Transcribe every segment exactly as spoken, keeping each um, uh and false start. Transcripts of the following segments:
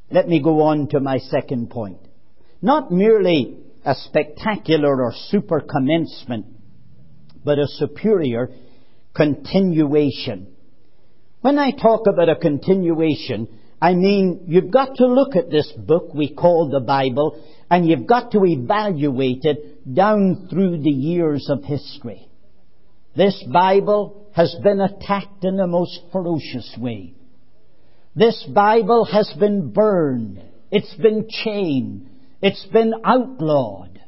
Let me go on to my second point. Not merely a spectacular or super commencement, but a superior continuation. When I talk about a continuation, I mean you've got to look at this book we call the Bible, and you've got to evaluate it down through the years of history. This Bible has been attacked in the most ferocious way. This Bible has been burned. It's been chained. It's been outlawed.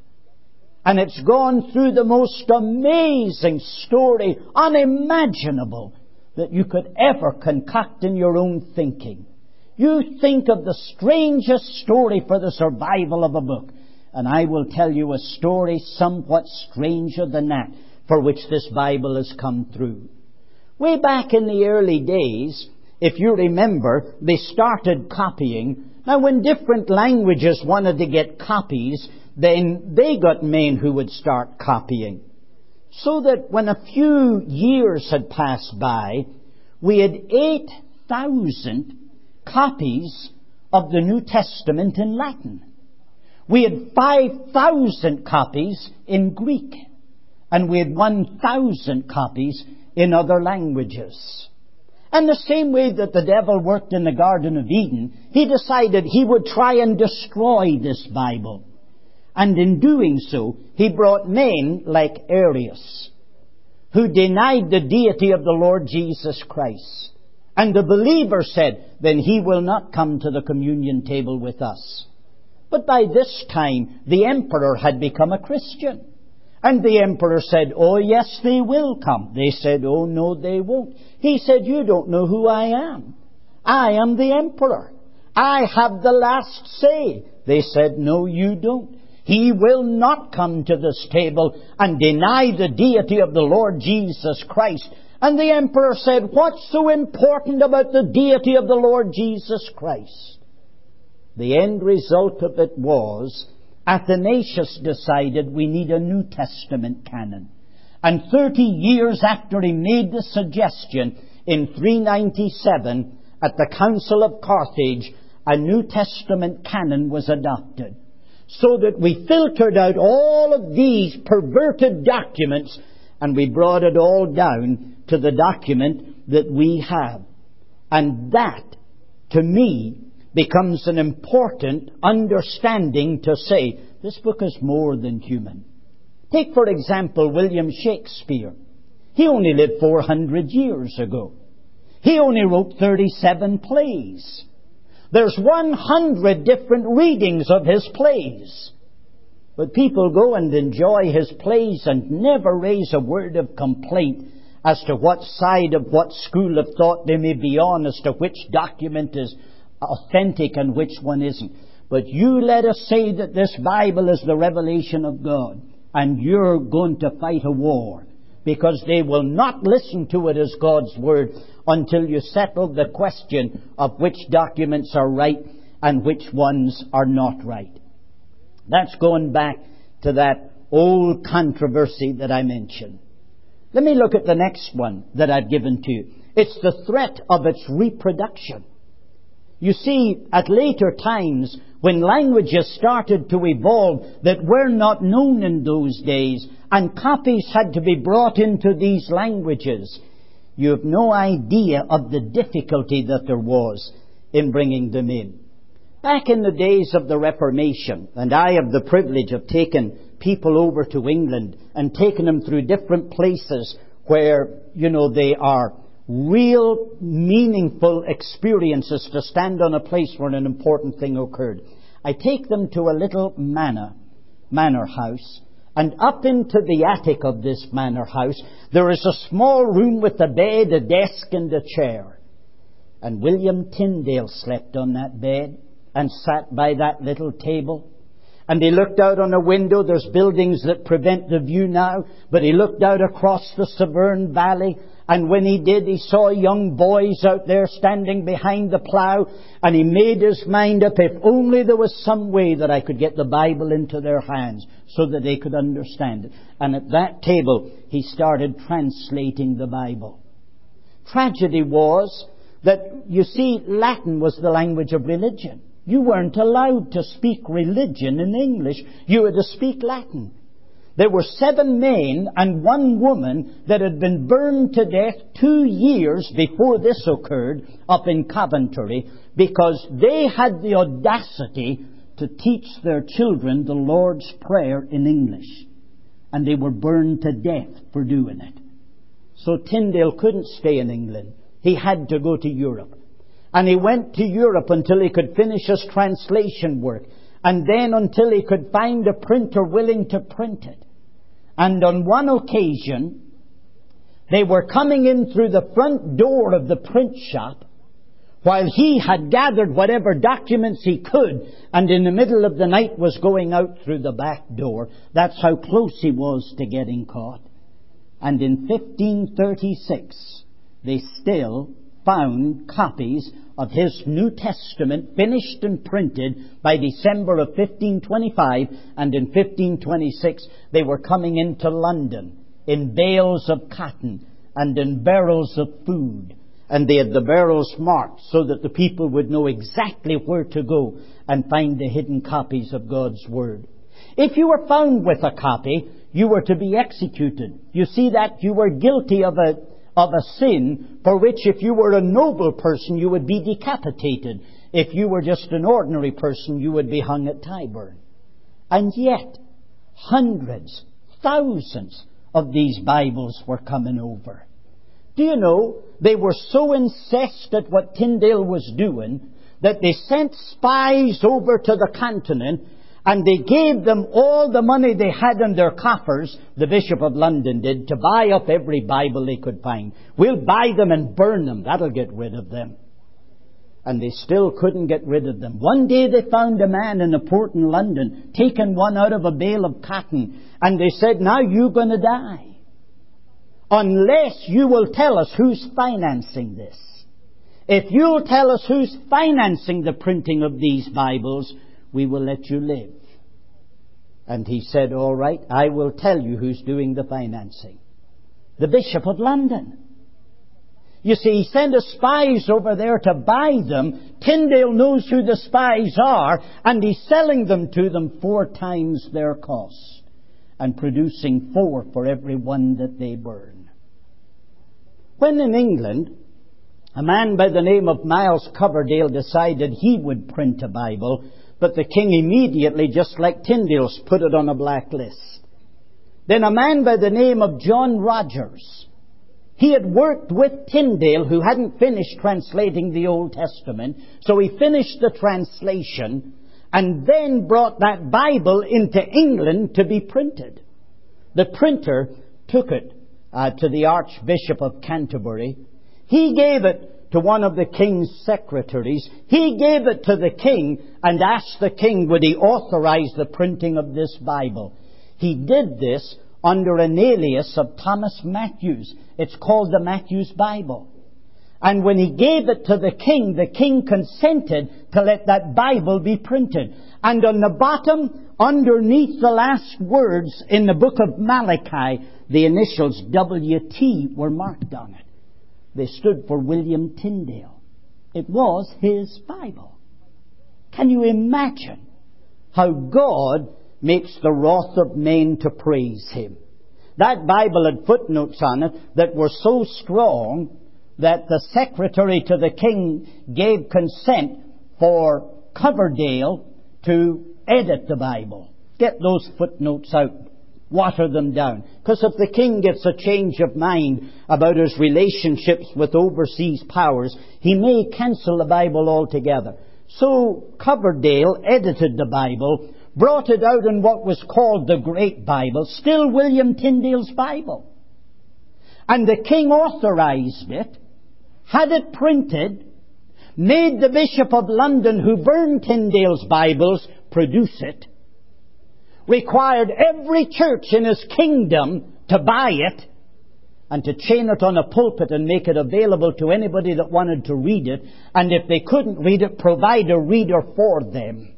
And it's gone through the most amazing story, unimaginable, that you could ever concoct in your own thinking. You think of the strangest story for the survival of a book, and I will tell you a story somewhat stranger than that for which this Bible has come through. Way back in the early days, if you remember, they started copying. Now, when different languages wanted to get copies, then they got men who would start copying. So that when a few years had passed by, we had eight thousand copies of the New Testament in Latin. We had five thousand copies in Greek. And we had one thousand copies in other languages. And the same way that the devil worked in the Garden of Eden, he decided he would try and destroy this Bible. And in doing so, he brought men like Arius, who denied the deity of the Lord Jesus Christ. And the believer said, then he will not come to the communion table with us. But by this time, the emperor had become a Christian. And the emperor said, oh yes, they will come. They said, oh no, they won't. He said, you don't know who I am. I am the emperor. I have the last say. They said, no, you don't. He will not come to this table and deny the deity of the Lord Jesus Christ. And the emperor said, what's so important about the deity of the Lord Jesus Christ? The end result of it was Athanasius decided we need a New Testament canon. And thirty years after he made the suggestion, in three ninety-seven, at the Council of Carthage, a New Testament canon was adopted. So that we filtered out all of these perverted documents and we brought it all down to the document that we have. And that, to me, becomes an important understanding to say, this book is more than human. Take, for example, William Shakespeare. He only lived four hundred years ago. He only wrote thirty-seven plays. There's one hundred different readings of his plays. But people go and enjoy his plays and never raise a word of complaint as to what side of what school of thought they may be on, as to which document is authentic and which one isn't. But you let us say that this Bible is the revelation of God, and you're going to fight a war, because they will not listen to it as God's Word until you settle the question of which documents are right and which ones are not right. That's going back to that old controversy that I mentioned. Let me look at the next one that I've given to you. It's the threat of its reproduction. You see, at later times, when languages started to evolve that were not known in those days, and copies had to be brought into these languages, you have no idea of the difficulty that there was in bringing them in. Back in the days of the Reformation, and I have the privilege of taking people over to England and taking them through different places where, you know, they are real meaningful experiences to stand on a place where an important thing occurred. I take them to a little manor, manor house, and up into the attic of this manor house there is a small room with a bed, a desk and a chair. And William Tyndale slept on that bed and sat by that little table. And he looked out on a window. There's buildings that prevent the view now, but he looked out across the Severn Valley. And when he did, he saw young boys out there standing behind the plough. And he made his mind up, if only there was some way that I could get the Bible into their hands so that they could understand it. And at that table, he started translating the Bible. Tragedy was that, you see, Latin was the language of religion. You weren't allowed to speak religion in English. You had to speak Latin. There were seven men and one woman that had been burned to death two years before this occurred up in Coventry because they had the audacity to teach their children the Lord's Prayer in English. And they were burned to death for doing it. So Tyndale couldn't stay in England. He had to go to Europe. And he went to Europe until he could finish his translation work. And then until he could find a printer willing to print it. And on one occasion, they were coming in through the front door of the print shop while he had gathered whatever documents he could, and in the middle of the night was going out through the back door. That's how close he was to getting caught. And in fifteen thirty-six, they still found copies of his New Testament finished and printed by December of fifteen twenty-five, and in fifteen twenty-six they were coming into London in bales of cotton and in barrels of food. And they had the barrels marked so that the people would know exactly where to go and find the hidden copies of God's Word. If you were found with a copy, you were to be executed. You see that? You were guilty of a, of a sin for which if you were a noble person, you would be decapitated. If you were just an ordinary person, you would be hung at Tyburn. And yet, hundreds, thousands of these Bibles were coming over. Do you know, they were so incensed at what Tyndale was doing that they sent spies over to the continent and they gave them all the money they had in their coffers, the Bishop of London did, to buy up every Bible they could find. We'll buy them and burn them. That'll get rid of them. And they still couldn't get rid of them. One day they found a man in a port in London taking one out of a bale of cotton, and they said, now you're going to die unless you will tell us who's financing this. If you'll tell us who's financing the printing of these Bibles, we will let you live. And he said, all right, I will tell you who's doing the financing. The Bishop of London. You see, he sent his spies over there to buy them. Tyndale knows who the spies are, and he's selling them to them four times their cost, and producing four for every one that they burn. When in England, a man by the name of Miles Coverdale decided he would print a Bible, but the king immediately, just like Tyndale's, put it on a blacklist. Then a man by the name of John Rogers, he had worked with Tyndale, who hadn't finished translating the Old Testament, so he finished the translation and then brought that Bible into England to be printed. The printer took it uh, to the Archbishop of Canterbury. He gave it to one of the king's secretaries. He gave it to the king and asked the king would he authorize the printing of this Bible. He did this under an alias of Thomas Matthews. It's called the Matthews Bible. And when he gave it to the king, the king consented to let that Bible be printed. And on the bottom, underneath the last words in the book of Malachi, the initials W T were marked on it. They stood for William Tyndale. It was his Bible. Can you imagine how God makes the wrath of men to praise Him? That Bible had footnotes on it that were so strong that the secretary to the king gave consent for Coverdale to edit the Bible. Get those footnotes out. Water them down. Because if the king gets a change of mind about his relationships with overseas powers, he may cancel the Bible altogether. So Coverdale edited the Bible, brought it out in what was called the Great Bible, still William Tyndale's Bible. And the king authorized it, had it printed, made the Bishop of London, who burned Tyndale's Bibles, produce it, required every church in his kingdom to buy it and to chain it on a pulpit and make it available to anybody that wanted to read it, and if they couldn't read it, provide a reader for them.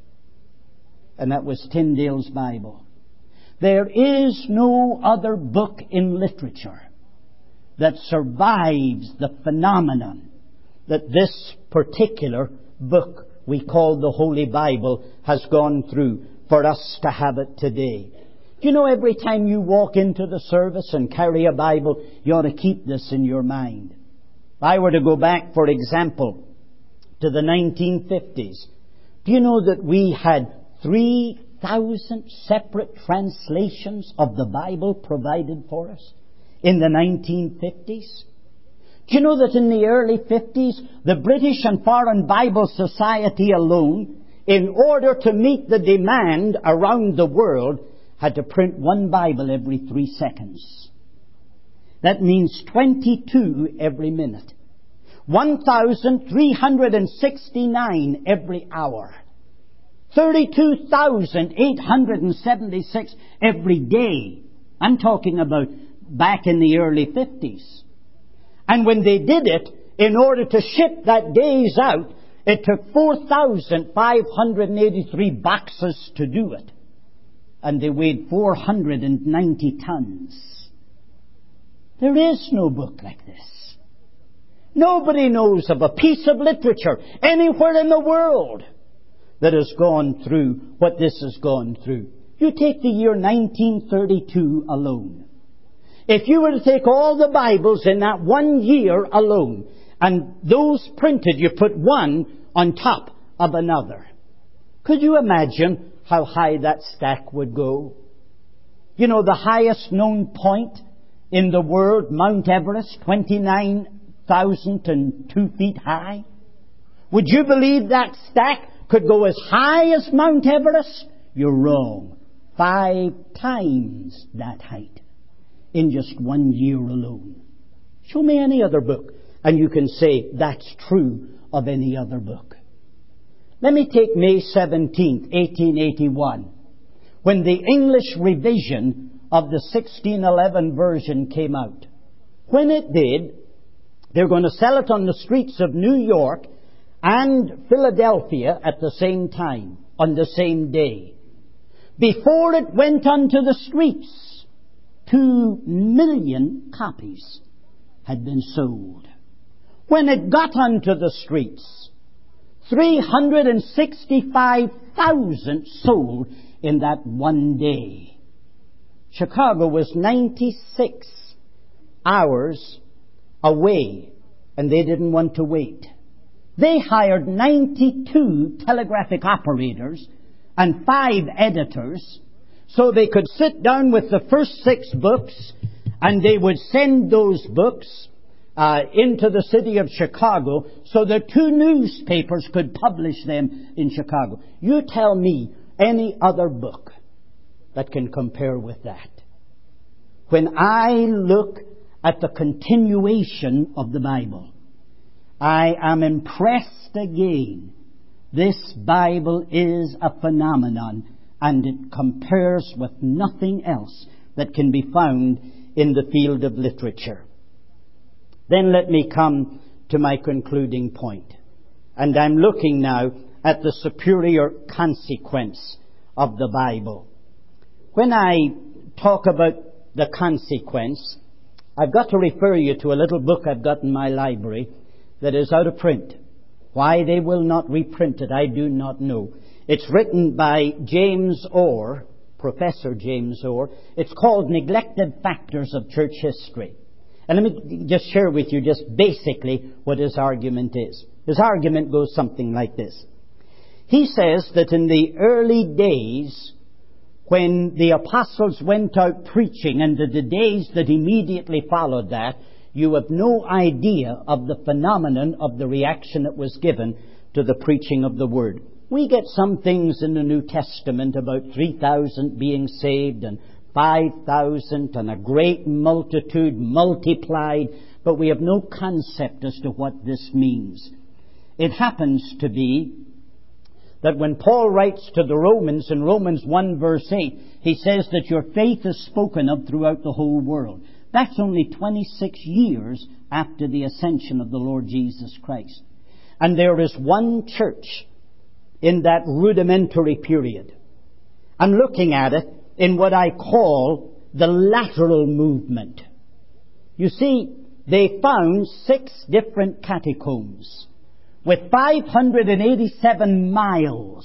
And that was Tyndale's Bible. There is no other book in literature that survives the phenomenon that this particular book we call the Holy Bible has gone through for us to have it today. Do you know every time you walk into the service and carry a Bible, you ought to keep this in your mind. If I were to go back, for example, to the nineteen fifties, do you know that we had three thousand separate translations of the Bible provided for us in the nineteen fifties? Do you know that in the early fifties, the British and Foreign Bible Society alone, in order to meet the demand around the world, had to print one Bible every three seconds. That means twenty-two every minute. one thousand three hundred sixty-nine every hour. thirty-two thousand eight hundred seventy-six every day. I'm talking about back in the early fifties. And when they did it, in order to ship that day's out, it took four thousand five hundred eighty-three boxes to do it. And they weighed four hundred ninety tons. There is no book like this. Nobody knows of a piece of literature anywhere in the world that has gone through what this has gone through. You take the year nineteen thirty-two alone. If you were to take all the Bibles in that one year alone, and those printed, you put one on top of another, could you imagine how high that stack would go? You know, the highest known point in the world, Mount Everest, twenty-nine thousand two feet high. Would you believe that stack could go as high as Mount Everest? You're wrong. Five times that height in just one year alone. Show me any other book, and you can say that's true of any other book. Let me take May seventeenth, eighteen eighty-one, when the English revision of the sixteen eleven version came out. When it did, they're going to sell it on the streets of New York and Philadelphia at the same time, on the same day. Before it went onto the streets, two million copies had been sold. When it got onto the streets, three hundred sixty-five thousand sold in that one day. Chicago was ninety-six hours away, and they didn't want to wait. They hired ninety-two telegraphic operators and five editors so they could sit down with the first six books, and they would send those books uh, into the city of Chicago so that two newspapers could publish them in Chicago. You tell me any other book that can compare with that. When I look at the continuation of the Bible, I am impressed again. This Bible is a phenomenon, and it compares with nothing else that can be found in the field of literature. Then let me come to my concluding point. And I'm looking now at the superior consequence of the Bible. When I talk about the consequence, I've got to refer you to a little book I've got in my library that is out of print. Why they will not reprint it, I do not know. It's written by James Orr, Professor James Orr. It's called Neglected Factors of Church History. And let me just share with you just basically what his argument is. His argument goes something like this. He says that in the early days, when the apostles went out preaching, and the days that immediately followed that, you have no idea of the phenomenon of the reaction that was given to the preaching of the Word. We get some things in the New Testament about three thousand being saved and five thousand and a great multitude multiplied, but we have no concept as to what this means. It happens to be that when Paul writes to the Romans in Romans one verse eight, he says that your faith is spoken of throughout the whole world. That's only twenty-six years after the ascension of the Lord Jesus Christ. And there is one church in that rudimentary period. I'm looking at it in what I call the lateral movement. You see, they found six different catacombs with five hundred eighty-seven miles,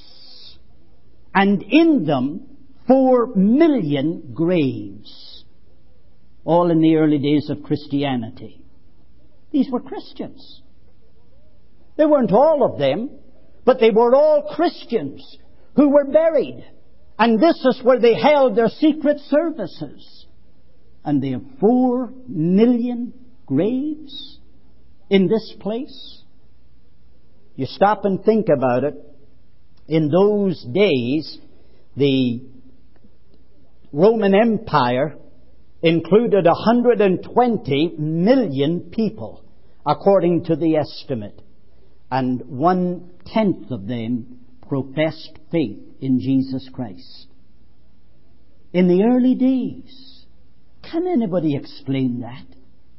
and in them four million graves, all in the early days of Christianity. These were Christians. They weren't all of them, but they were all Christians who were buried. And this is where they held their secret services. And they have four million graves in this place. You stop and think about it. In those days, the Roman Empire included one hundred twenty million people, according to the estimate. And one-tenth of them professed faith in Jesus Christ. In the early days, can anybody explain that?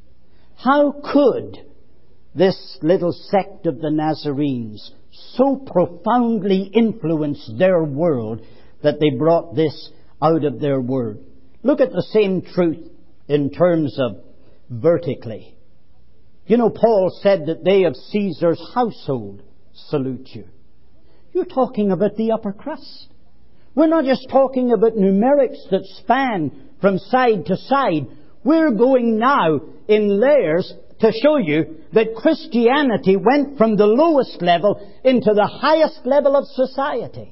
How could this little sect of the Nazarenes so profoundly influence their world that they brought this out of their word? Look at the same truth in terms of vertically. You know, Paul said that they of Caesar's household salute you. You're talking about the upper crust. We're not just talking about numerics that span from side to side. We're going now in layers to show you that Christianity went from the lowest level into the highest level of society.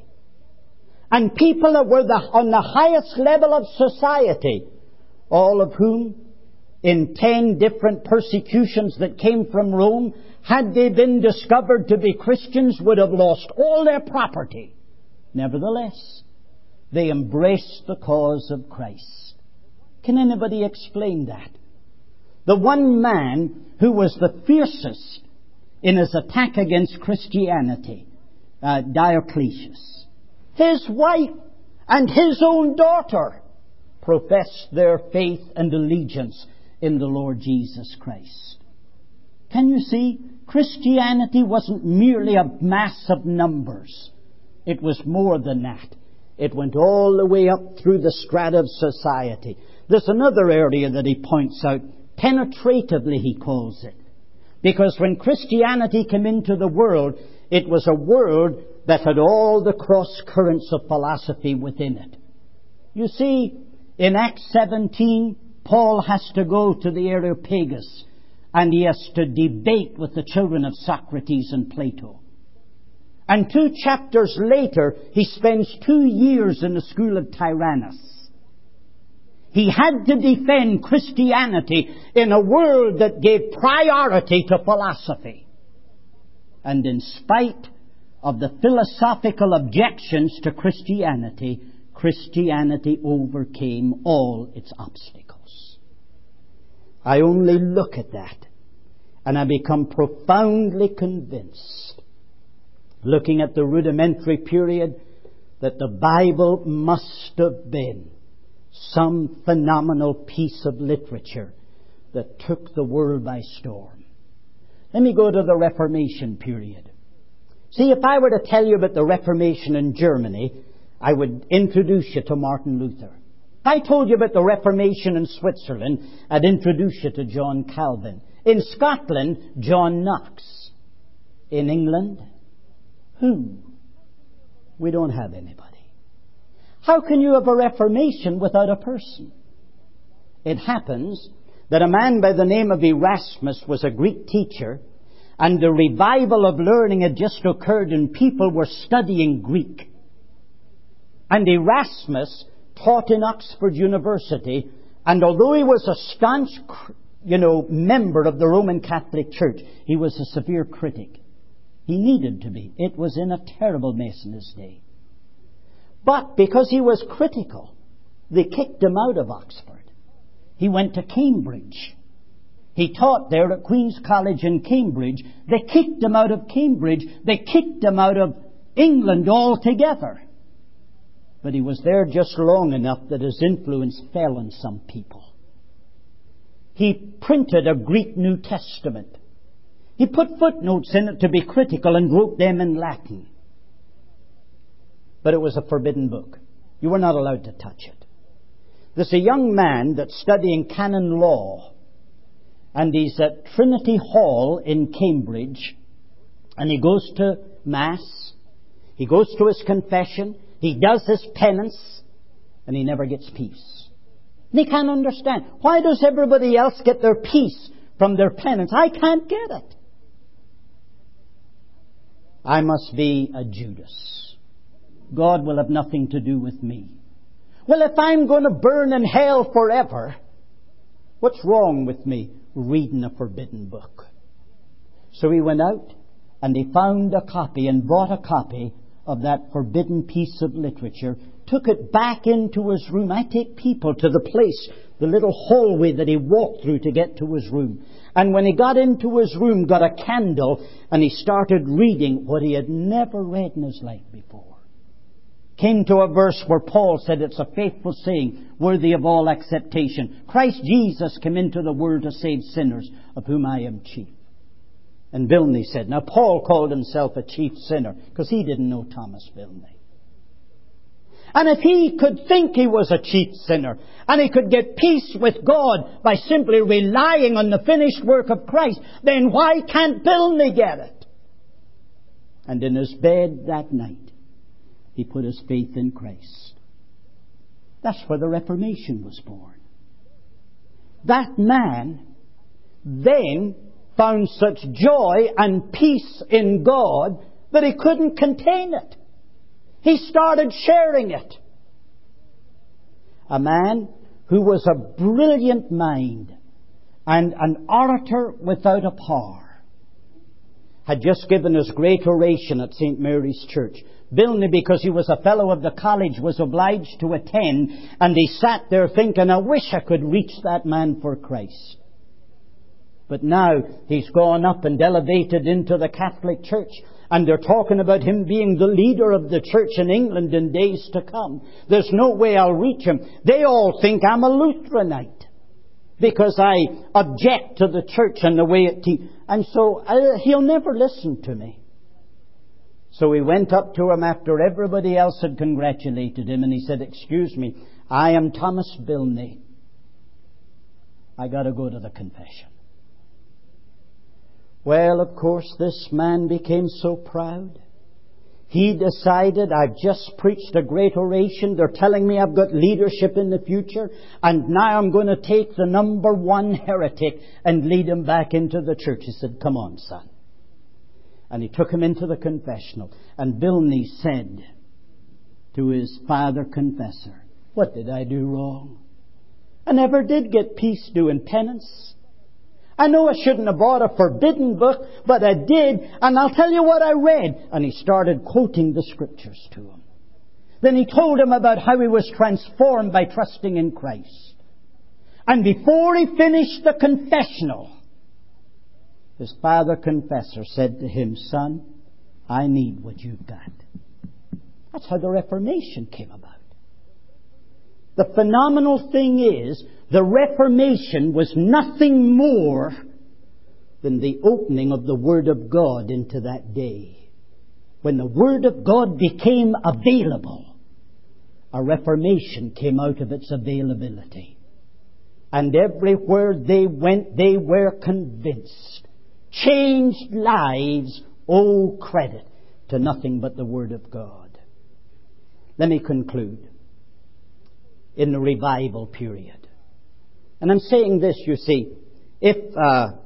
And people that were the, on the highest level of society, all of whom, in ten different persecutions that came from Rome, had they been discovered to be Christians, would have lost all their property. Nevertheless, they embraced the cause of Christ. Can anybody explain that? The one man who was the fiercest in his attack against Christianity, uh, Diocletius, his wife and his own daughter professed their faith and allegiance in the Lord Jesus Christ. Can you see? Christianity wasn't merely a mass of numbers. It was more than that. It went all the way up through the strata of society. There's another area that he points out. Penetratively, he calls it. Because when Christianity came into the world, it was a world that had all the cross currents of philosophy within it. You see, in Acts seventeen, Paul has to go to the Areopagus, and he has to debate with the children of Socrates and Plato. And two chapters later, he spends two years in the school of Tyrannus. He had to defend Christianity in a world that gave priority to philosophy. And in spite of the philosophical objections to Christianity, Christianity overcame all its obstacles. I only look at that and I become profoundly convinced, looking at the rudimentary period, that the Bible must have been some phenomenal piece of literature that took the world by storm. Let me go to the Reformation period. See, if I were to tell you about the Reformation in Germany, I would introduce you to Martin Luther. If I told you about the Reformation in Switzerland, I'd introduce you to John Calvin. In Scotland, John Knox. In England, who? We don't have anybody. How can you have a Reformation without a person? It happens that a man by the name of Erasmus was a Greek teacher, and the revival of learning had just occurred and people were studying Greek. And Erasmus taught in Oxford University, and although he was a staunch, you know, member of the Roman Catholic Church, he was a severe critic. He needed to be. It was in a terrible mess in his day. But because he was critical, they kicked him out of Oxford. He went to Cambridge. He taught there at Queen's College in Cambridge. They kicked him out of Cambridge. They kicked him out of England altogether. But he was there just long enough that his influence fell on some people. He printed a Greek New Testament. He put footnotes in it to be critical and wrote them in Latin. But it was a forbidden book. You were not allowed to touch it. There's a young man that's studying canon law, and he's at Trinity Hall in Cambridge, And he goes to Mass. He goes to his confession. He does his penance. And he never gets peace. And he can't understand. Why does everybody else get their peace from their penance? I can't get it. I must be a Judas. God will have nothing to do with me. Well, if I'm going to burn in hell forever, what's wrong with me reading a forbidden book? So he went out and he found a copy and bought a copy of that forbidden piece of literature, took it back into his room. I take people to the place, the little hallway that he walked through to get to his room. And when he got into his room, got a candle, and he started reading what he had never read in his life before. Came to a verse where Paul said, it's a faithful saying, worthy of all acceptation. Christ Jesus came into the world to save sinners, of whom I am chief. And Bilney said, now Paul called himself a chief sinner, because he didn't know Thomas Bilney. And if he could think he was a chief sinner, and he could get peace with God by simply relying on the finished work of Christ, then why can't Bilney get it? And in his bed that night, he put his faith in Christ. That's where the Reformation was born. That man then found such joy and peace in God that he couldn't contain it. He started sharing it. A man who was a brilliant mind and an orator without a par had just given his great oration at Saint Mary's Church. Bilney, because he was a fellow of the college, was obliged to attend, and he sat there thinking, I wish I could reach that man for Christ. But now he's gone up and elevated into the Catholic Church, and they're talking about him being the leader of the church in England in days to come. There's no way I'll reach him. They all think I'm a Lutheranite because I object to the church and the way it teaches. And so uh, he'll never listen to me. So he went up to him after everybody else had congratulated him, and he said, excuse me, I am Thomas Bilney. I got to go to the confession. Well, of course, this man became so proud. He decided, I've just preached a great oration. They're telling me I've got leadership in the future. And now I'm going to take the number one heretic and lead him back into the church. He said, come on, son. And he took him into the confessional. And Bilney said to his father confessor, what did I do wrong? I never did get peace doing penance. I know I shouldn't have bought a forbidden book, but I did, and I'll tell you what I read. And he started quoting the Scriptures to him. Then he told him about how he was transformed by trusting in Christ. And before he finished the confessional, his father confessor said to him, son, I need what you've got. That's how the Reformation came about. The phenomenal thing is, the Reformation was nothing more than the opening of the Word of God into that day. When the Word of God became available, a Reformation came out of its availability. And everywhere they went, they were convinced. Changed lives owe credit to nothing but the Word of God. Let me conclude. In the revival period. And I'm saying this, you see, if, uh,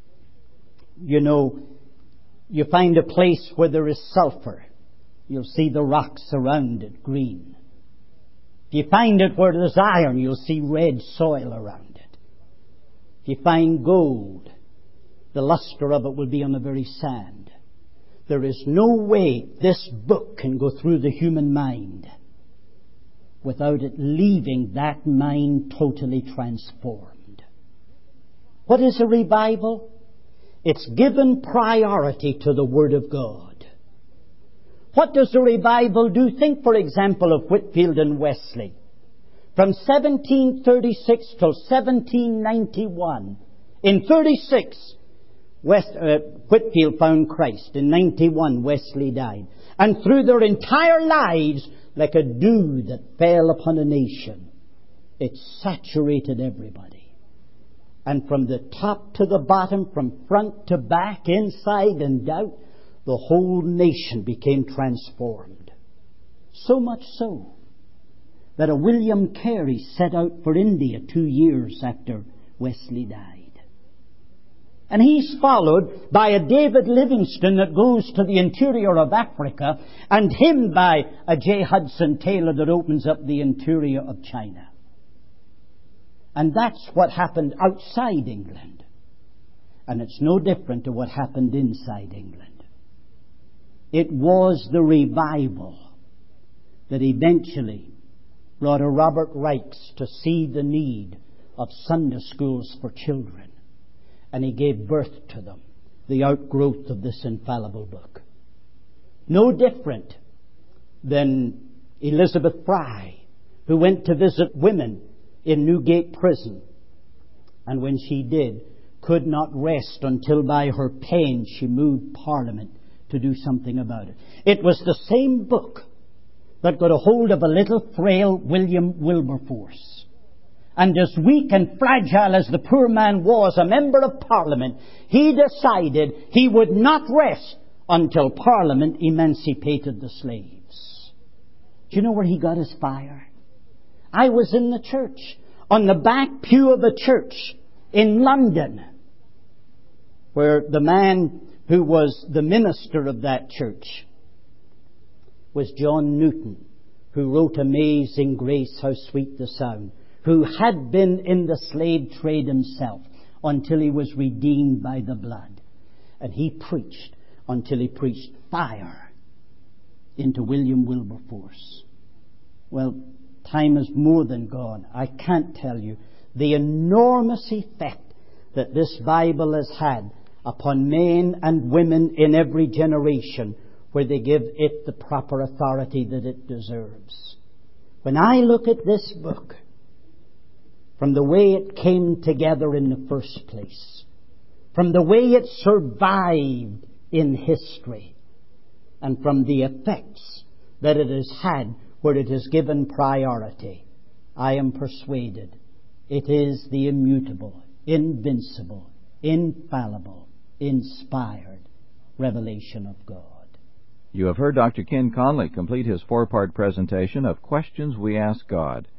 you know, you find a place where there is sulfur, you'll see the rocks around it green. If you find it where there's iron, you'll see red soil around it. If you find gold, the luster of it will be on the very sand. There is no way this book can go through the human mind without it leaving that mind totally transformed. What is a revival? It's given priority to the Word of God. What does a revival do? Think, for example, of Whitefield and Wesley. From seventeen thirty-six till seventeen ninety-one. In thirty-six, West, uh, Whitefield found Christ. In ninety-one, Wesley died. And through their entire lives, like a dew that fell upon a nation, it saturated everybody. And from the top to the bottom, from front to back, inside and out, the whole nation became transformed. So much so that a William Carey set out for India two years after Wesley died. And he's followed by a David Livingstone that goes to the interior of Africa, and him by a J. Hudson Taylor that opens up the interior of China. And that's what happened outside England. And it's no different to what happened inside England. It was the revival that eventually brought a Robert Rykes to see the need of Sunday schools for children. And he gave birth to them, the outgrowth of this infallible book. No different than Elizabeth Fry, who went to visit women in Newgate Prison, and when she did, could not rest until by her pen she moved Parliament to do something about it. It was the same book that got a hold of a little frail William Wilberforce. And as weak and fragile as the poor man was, a member of Parliament, he decided he would not rest until Parliament emancipated the slaves. Do you know where he got his fire? I was in the church, on the back pew of a church in London, where the man who was the minister of that church was John Newton, who wrote Amazing Grace, How Sweet the Sound, who had been in the slave trade himself until he was redeemed by the blood. And he preached until he preached fire into William Wilberforce. Well, time is more than gone. I can't tell you the enormous effect that this Bible has had upon men and women in every generation where they give it the proper authority that it deserves. When I look at this book, from the way it came together in the first place, from the way it survived in history, and from the effects that it has had where it has given priority, I am persuaded it is the immutable, invincible, infallible, inspired revelation of God. You have heard Doctor Ken Conley complete his four-part presentation of Questions We Ask God.